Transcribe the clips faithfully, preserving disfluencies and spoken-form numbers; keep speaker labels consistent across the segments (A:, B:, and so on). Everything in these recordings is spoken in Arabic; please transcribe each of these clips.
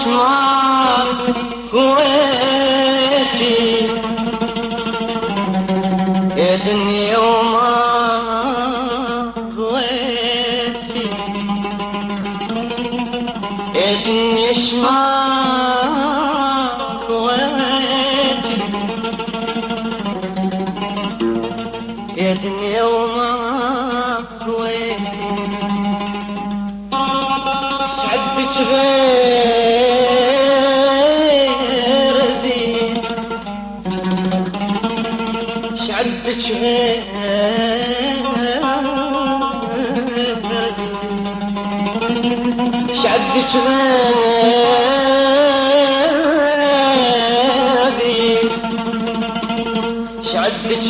A: شمار خويتي يا دنيا وما خويتي يا دنيا شمار خويتي يا دنيا وما خويتي سعدت غير ذي سعدت غير سعدت غير ذي سعدت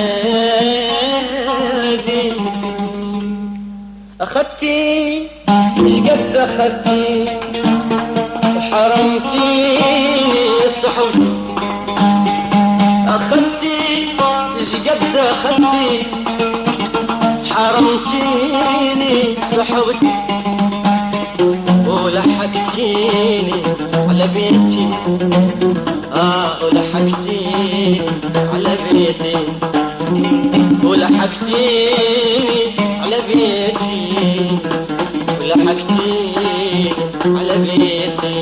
A: غير ذي أخذتيني مش قد أخذتيني وحرمتيني صحبتي أخذتيني مش قد أخذتيني حرمتيني صحبتي ولحقتيني على بيتي آه ولحقتيني على بيتي ولحقتيني على بيتي ولحقتيني على بيتي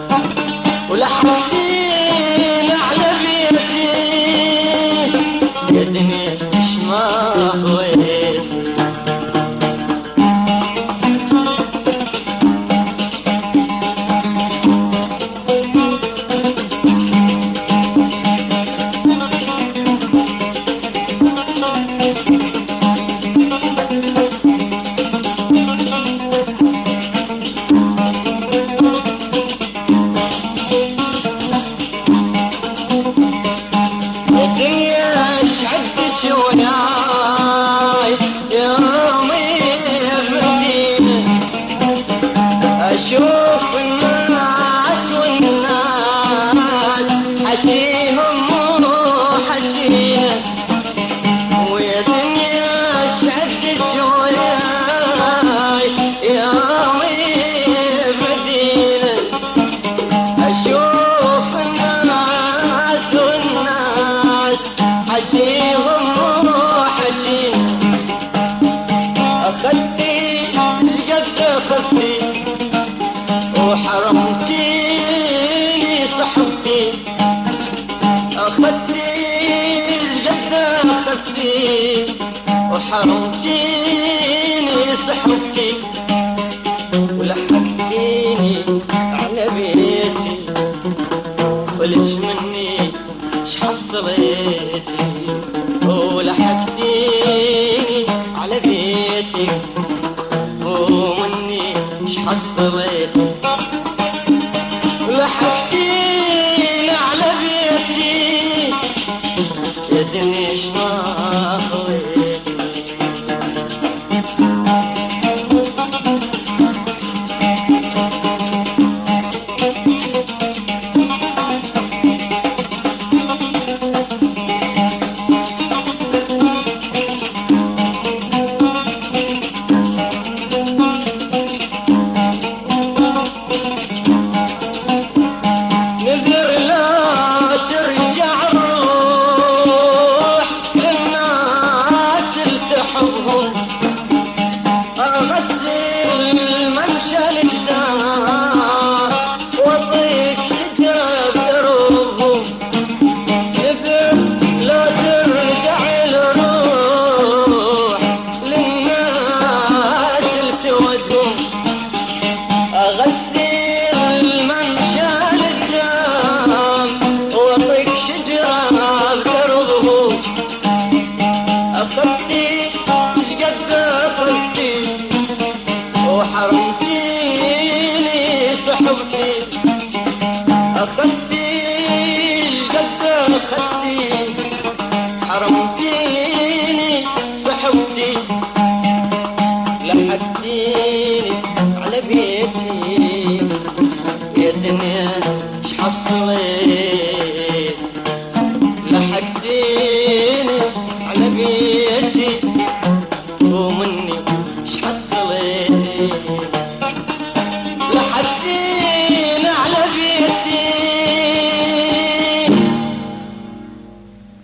A: ولحقتيني على بيتي يا دنيا ايش ما هويتي أشوف الناس والناس حكيهم مو حكينا ويا دنيا شدت وياي يا مدينة أشوف الناس والناس حكيهم مو حكينا أخذتي شقد أخذتي وحرمتيني صحبتي أخذتي قد أخذتي وحرمتيني صحبتي ولحقتيني على بيتي وليش مني شحصليتي ولحقتيني على بيتي ومني شحصليتي لحقتيني على بيتي يا دنيا ايش ما خويتي وحرمتيني صحبتي أخذتي قد أخذتي حرمتيني صحبتي لحقتيني على بيتي يا دنيا ايش حصلت